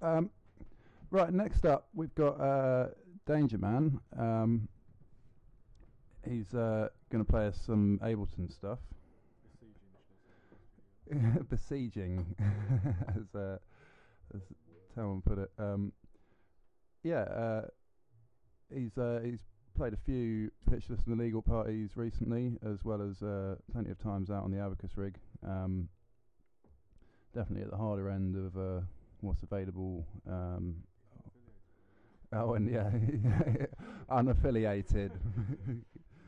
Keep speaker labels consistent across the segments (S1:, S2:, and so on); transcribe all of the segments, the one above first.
S1: Right, next up we've got Danger Man. He's going to play us some Ableton stuff. Besieging, as Talon put it. He's played a few Pitchless and Illegal parties recently, as well as plenty of times out on the Abacus rig. Definitely at the harder end of what's available. Unaffiliated.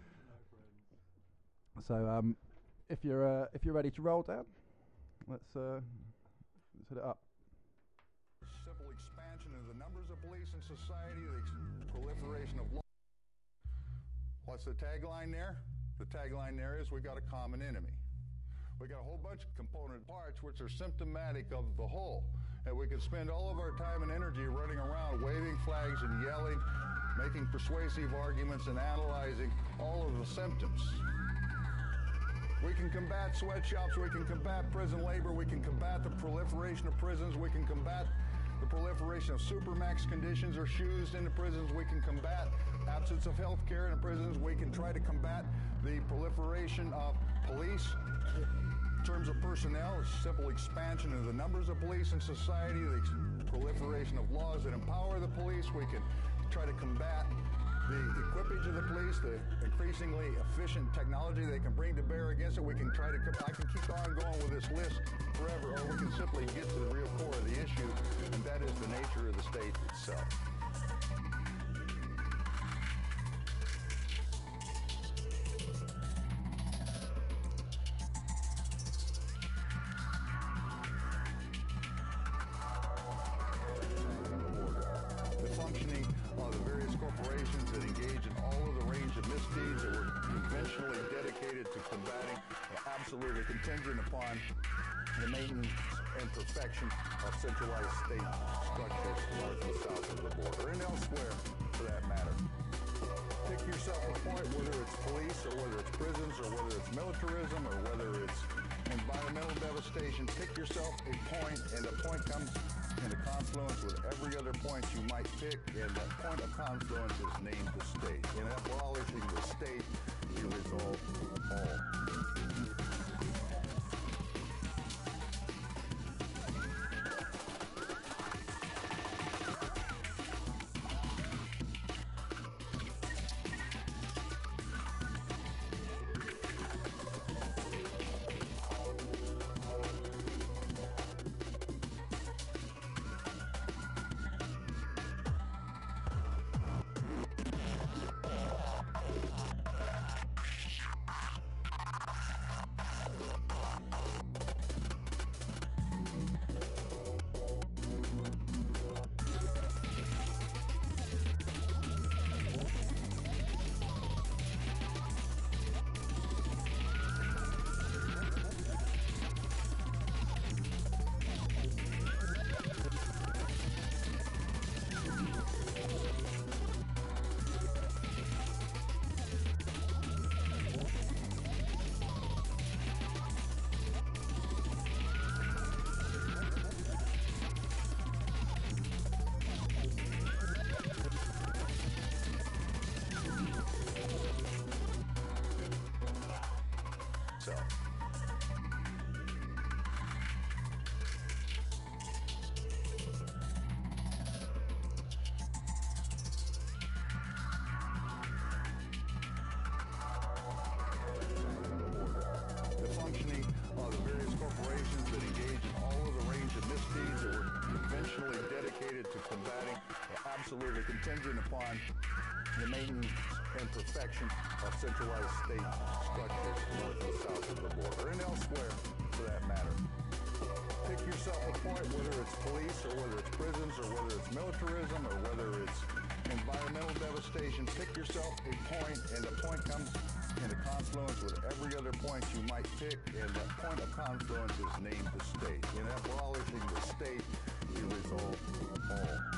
S1: So if you're ready to roll down, let's hit it up.
S2: Simple expansion of the numbers of police in society, the proliferation of law. What's the tagline there? The tagline there is we got a common enemy. We got a whole bunch of component parts which are symptomatic of the whole. And we could spend all of our time and energy running around waving flags and yelling, making persuasive arguments and analyzing all of the symptoms. We can combat sweatshops, we can combat prison labor, we can combat the proliferation of prisons, we can combat the proliferation of supermax conditions or shoes in the prisons, we can combat absence of health care in the prisons, we can try to combat the proliferation of police. In terms of personnel, it's simple expansion of the numbers of police in society, the proliferation of laws that empower the police, we can try to combat the equipage of the police, the increasingly efficient technology they can bring to bear against it. We can try to, I can keep on going with this list forever, or we can simply get to the real core of the issue, and that is the nature of the state itself. Corporations that engage in all of the range of misdeeds that were conventionally dedicated to combating and absolutely contingent upon the maintenance and perfection of centralized state structures north and south of the border and elsewhere for that matter. Pick yourself a point, whether it's police or whether it's prisons or whether it's militarism or whether it's environmental devastation. Pick yourself a point, and the point comes in a confluence with every other point you might pick, and that point of confluence is named the state. In abolishing the state, you resolve all. Absolutely contingent upon the maintenance and perfection of centralized state structures north and south of the border and elsewhere for that matter. Pick yourself a point, whether it's police or whether it's prisons or whether it's militarism or whether it's environmental devastation. Pick yourself a point, and the point comes in a confluence with every other point you might pick, and that point of confluence is named the state. In abolishing the state, you resolve all.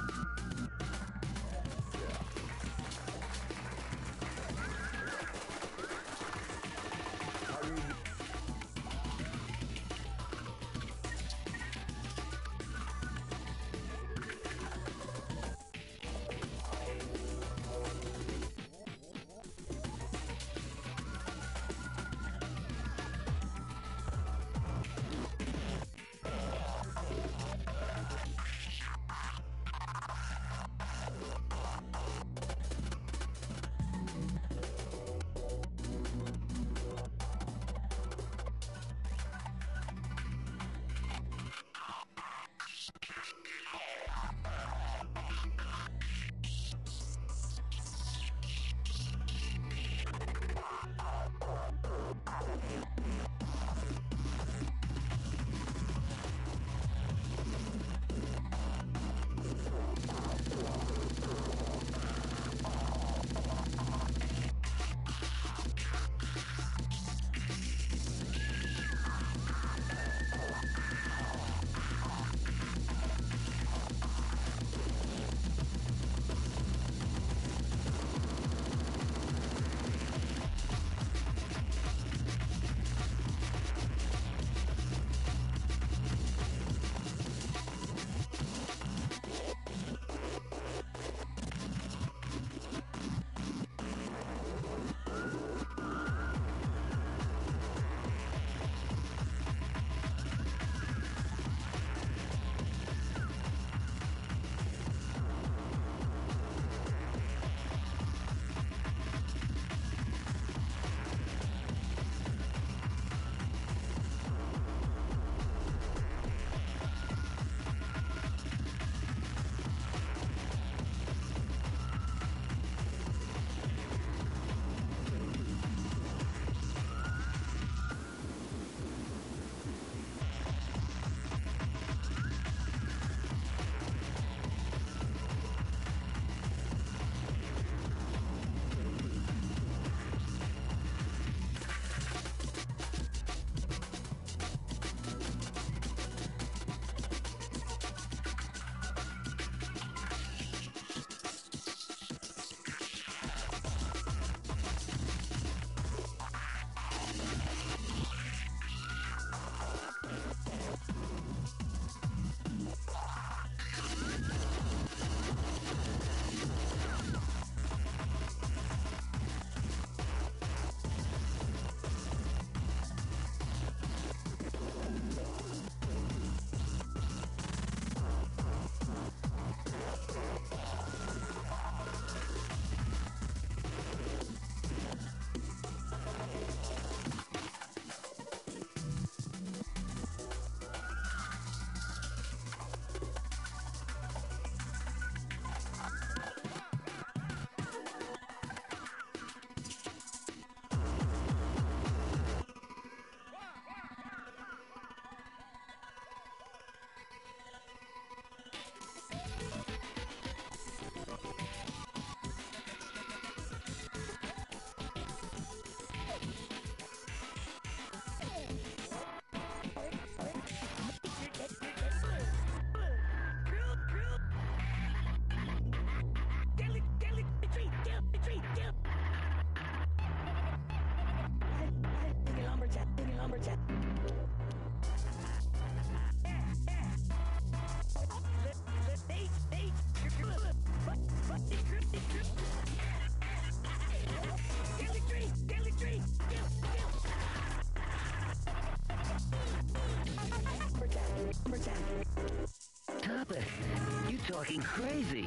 S3: talking crazy.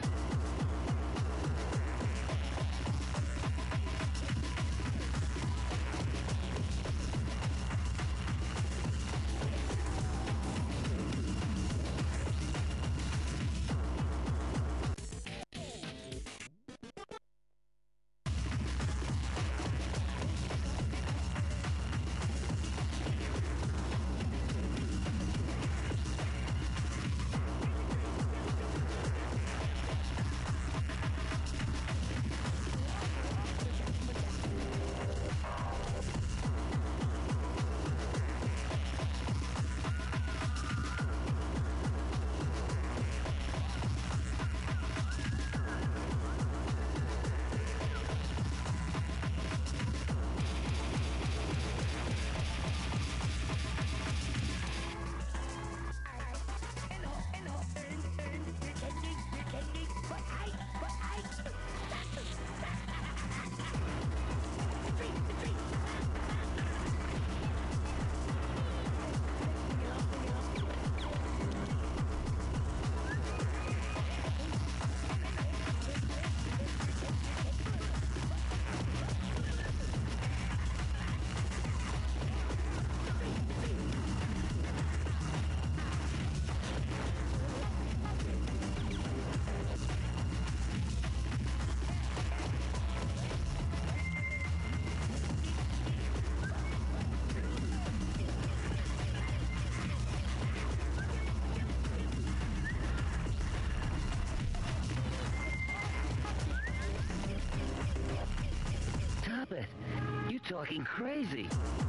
S3: You talking crazy.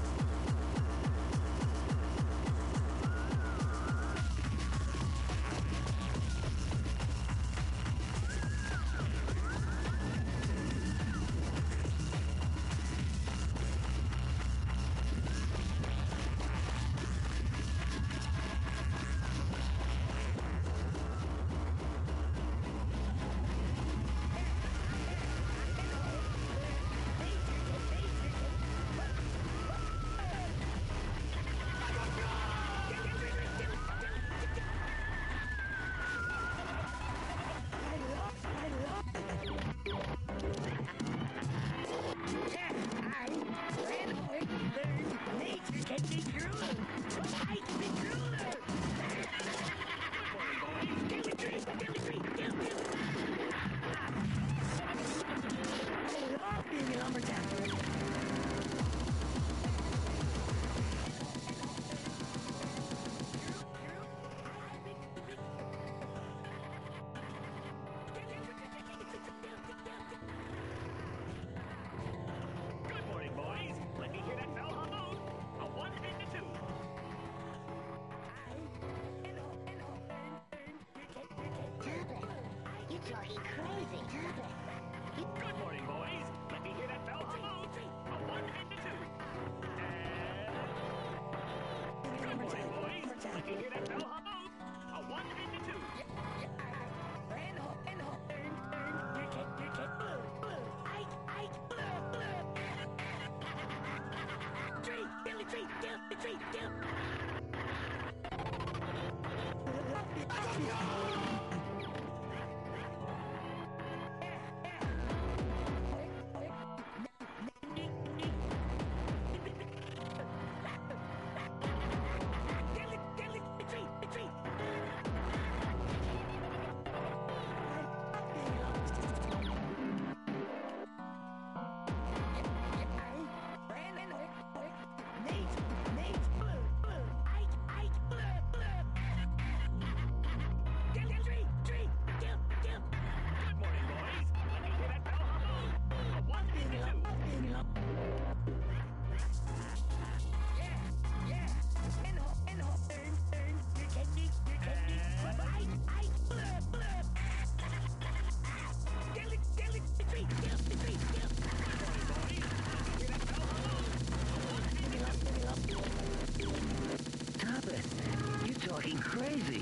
S3: Talking crazy.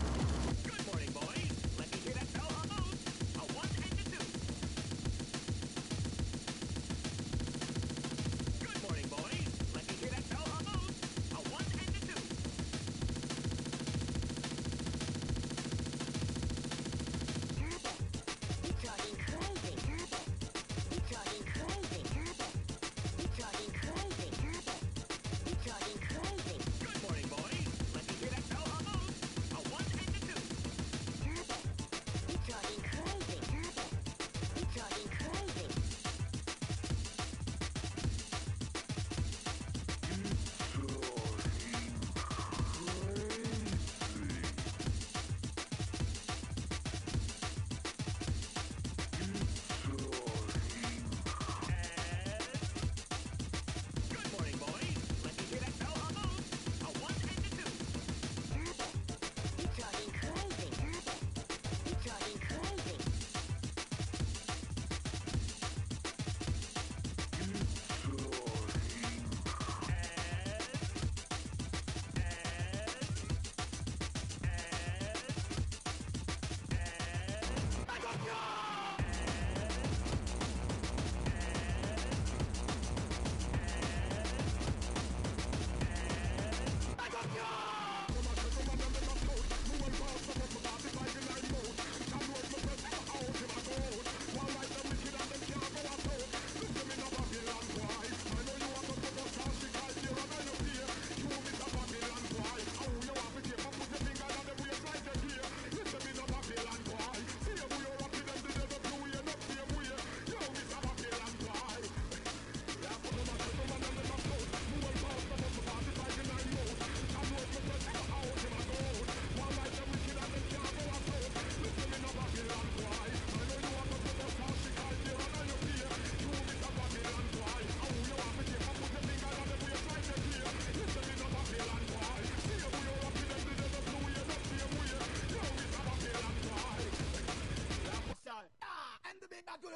S4: Good morning, boys. Let me hear that bell on those. A 1 and a 2. Good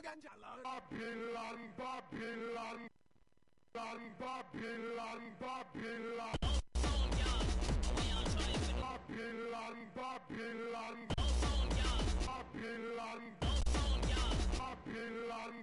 S4: ganja lord.
S5: Babylon, Babylon, Babylon, Babylon. Babylon, Babylon, Babylon, Babylon.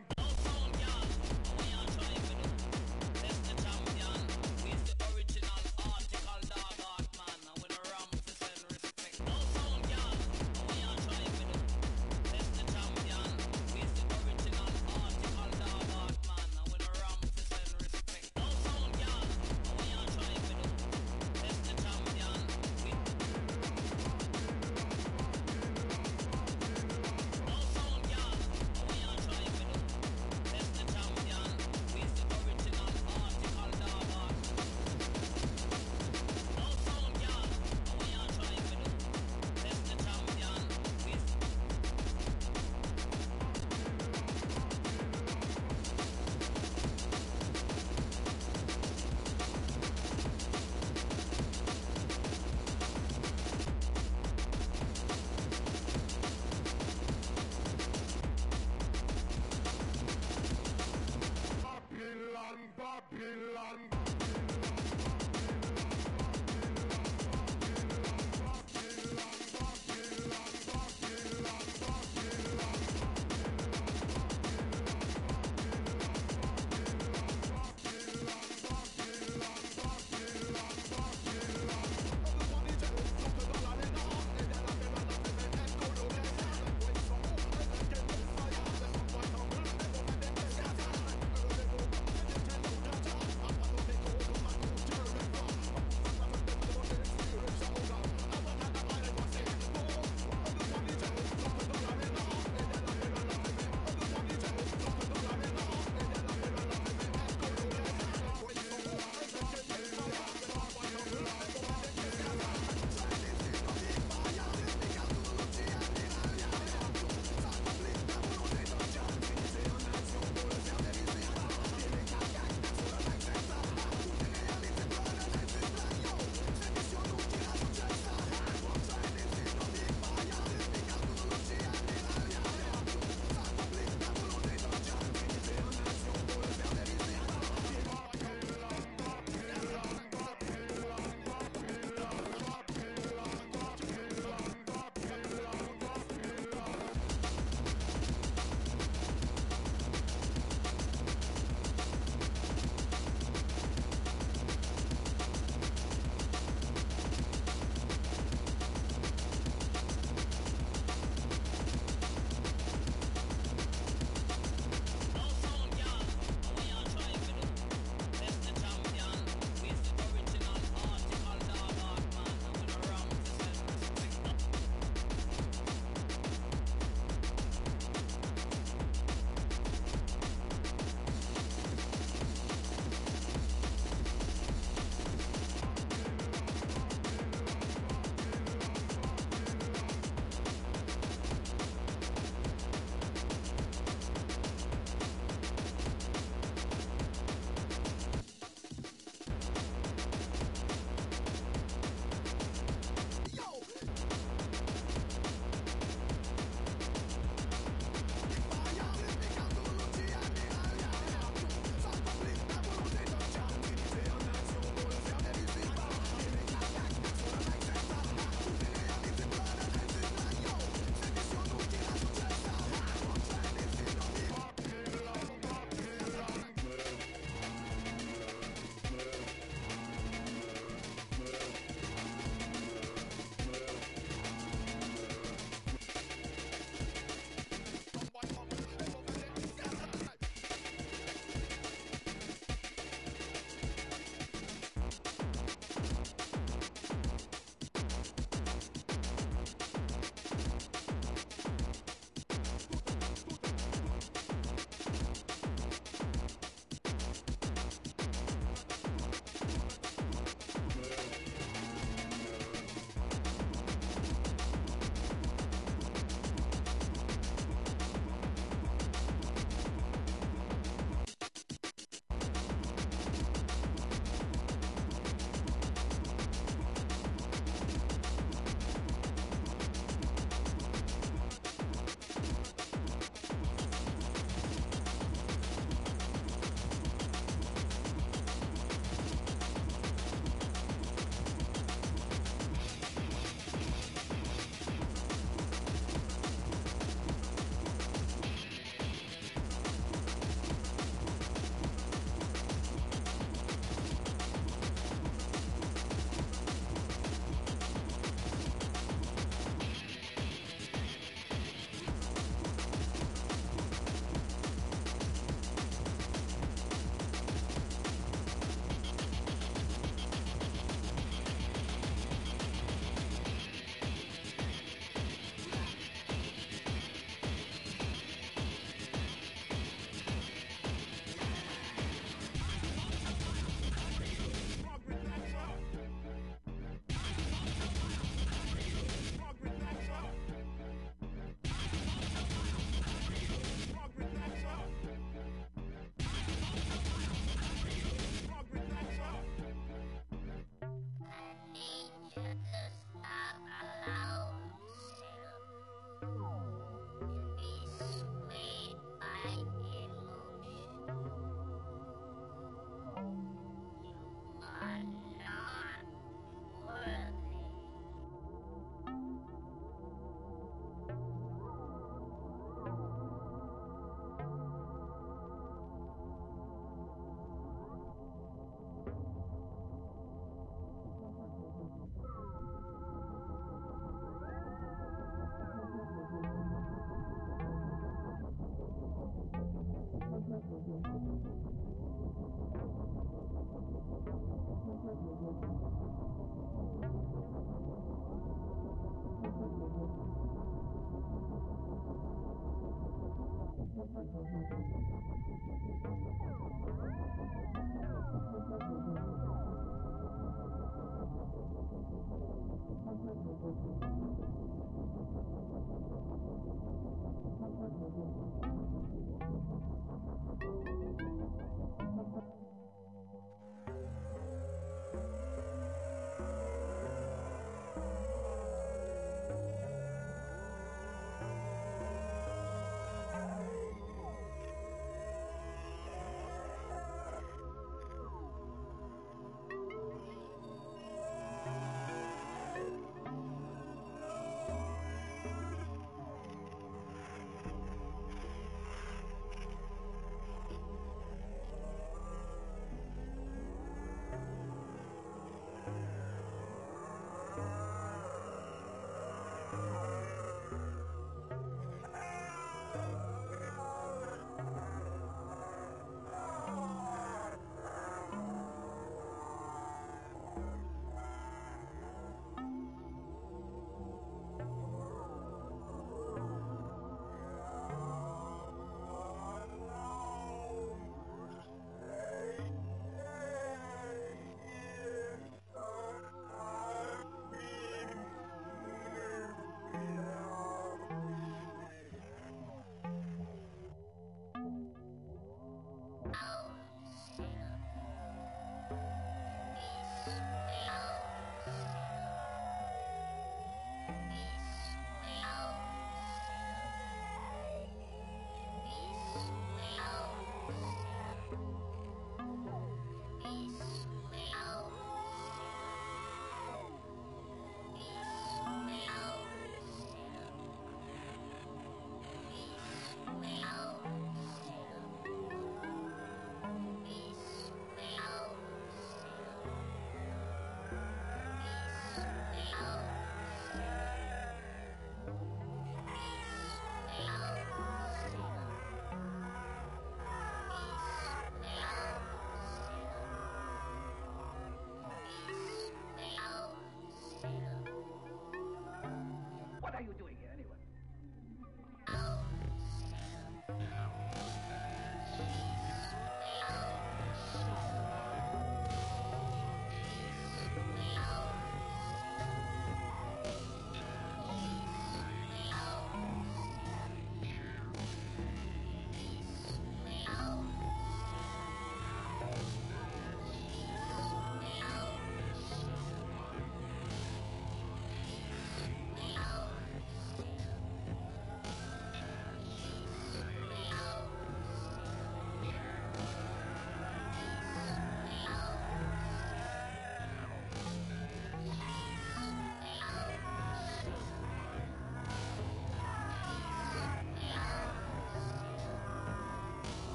S4: What are you doing here anyway?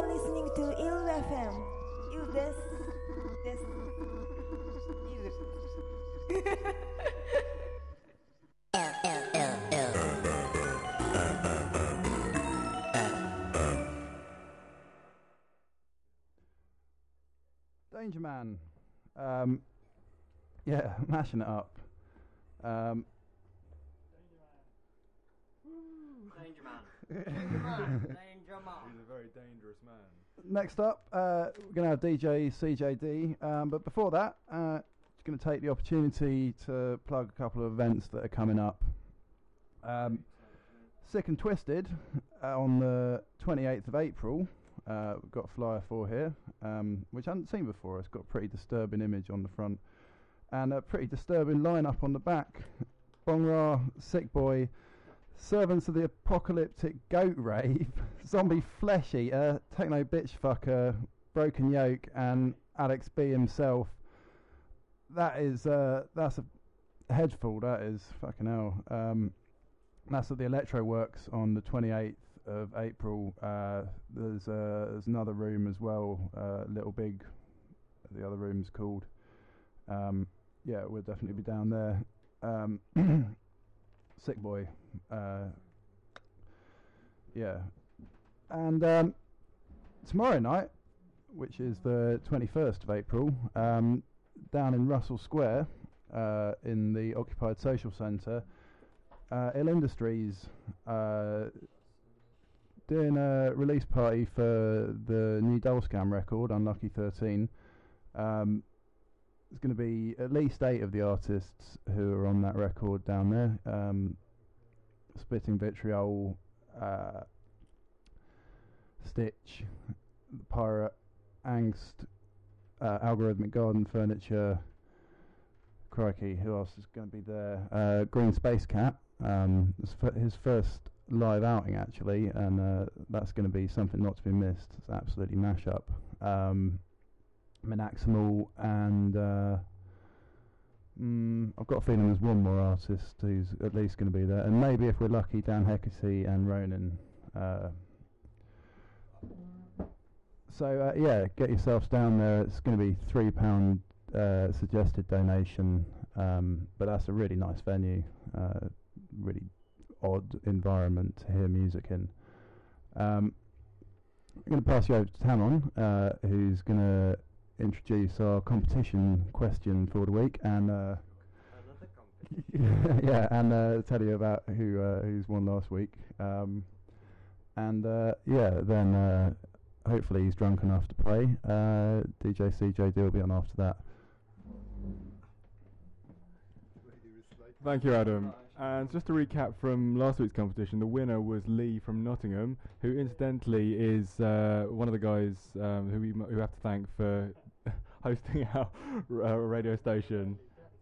S6: are listening to Ill FM. You this.
S1: Danger Man. Yeah, mashing it up.
S7: Danger Man. Danger Man. Danger Man.
S8: He's a very dangerous man.
S1: Next up, we're going to have DJ CJD, but before that, just going to take the opportunity to plug a couple of events that are coming up. Sick and Twisted on the 28th of April. We've got a flyer for here, which I hadn't seen before. It's got a pretty disturbing image on the front and a pretty disturbing lineup on the back. Bong Ra, Sick Boy, Servants of the Apocalyptic Goat Rave, Zombie Flesh Eater, Techno Bitch Fucker, Broken Yoke, and Alex B himself. That's a head full, that is. Fucking hell. That's at the Electro Works on the 28th of April. There's another room as well, Little Big, the other room's called. Yeah, we'll definitely be down there. Sick Boy. Yeah. And tomorrow night, which is the 21st of April, down in Russell Square, in the Occupied Social Centre, Ill Industries doing a release party for the new Double Scam record, Unlucky 13. There's going to be at least 8 of the artists who are on that record down there. Spitting Vitriol, Stitch, Pirate, Angst, Algorithmic Garden Furniture. Crikey, who else is going to be there? Green Space Cat. It's his first live outing actually, and that's going to be something not to be missed. It's absolutely mash up. Minaximal, and I've got a feeling there's one more artist who's at least going to be there, and maybe if we're lucky, Dan Hecate and Ronan. So yeah, get yourselves down there. It's going to be £3 suggested donation, but that's a really nice venue, really odd environment to hear music in. I'm going to pass you over to Tamon, who's going to introduce our competition question for the week, and yeah, and tell you about who's won last week, and yeah, then hopefully he's drunk enough to play. DJ CJD will be on after that.
S8: Thank you, Adam. And just to recap from last week's competition, the winner was Lee from Nottingham, who incidentally is one of the guys who have to thank for hosting our radio station.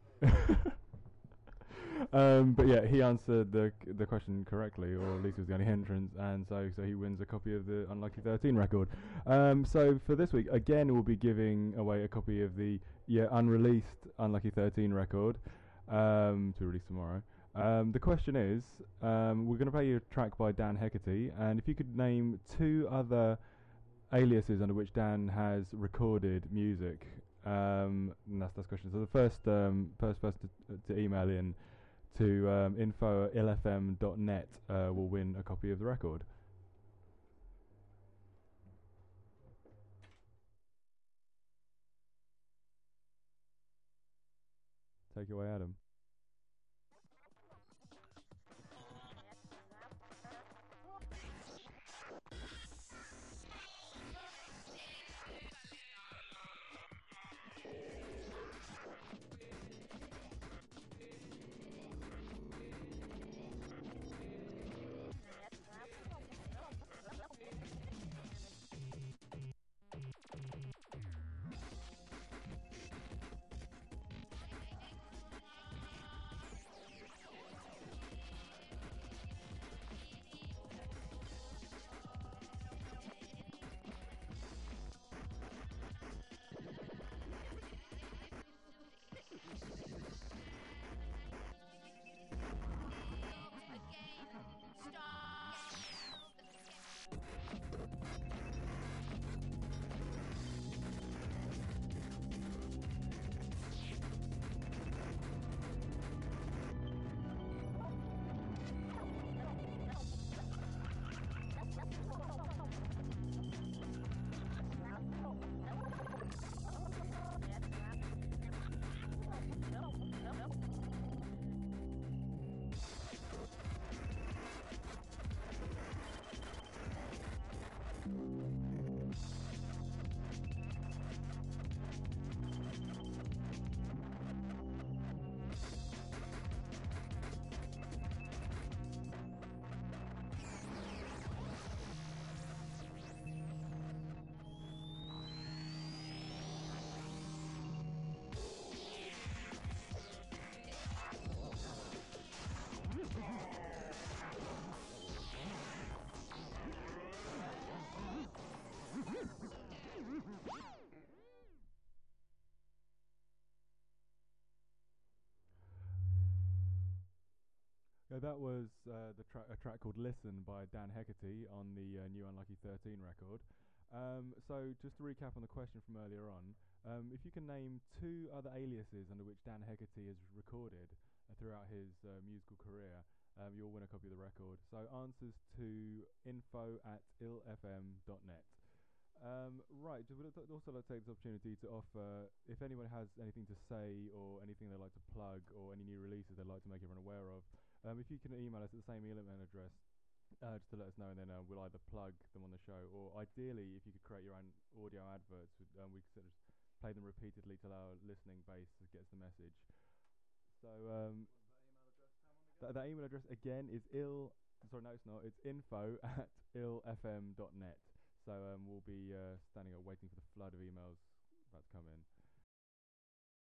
S8: But yeah, he answered the question correctly, or at least it was the only entrance, and so he wins a copy of the Unlucky 13 record. So for this week, again, we'll be giving away a copy of the unreleased Unlucky 13 record to release tomorrow. The question is, we're going to play you a track by Dan Hecate, and if you could name 2 other aliases under which Dan has recorded music, and that's the question. So the first person to email in to info@illfm.net will win a copy of the record. Take it away, Adam. Yeah, that was a track called "Listen" by Dan Heckerty on the new Unlucky 13 record. So just to recap on the question from earlier on, if you can name 2 other aliases under which Dan Heckerty has recorded throughout his musical career, you'll win a copy of the record. So answers to info@illfm.net. Right, just would also like to take this opportunity to offer, if anyone has anything to say or anything they'd like to plug or any new releases they'd like to make everyone aware of, if you can email us at the same email address, just to let us know, and then we'll either plug them on the show, or ideally, if you could create your own audio adverts, we could sort of play them repeatedly till our listening base gets the message. So that email address again is it's info@illfm.net. So we'll be standing up waiting for the flood of emails about to come in.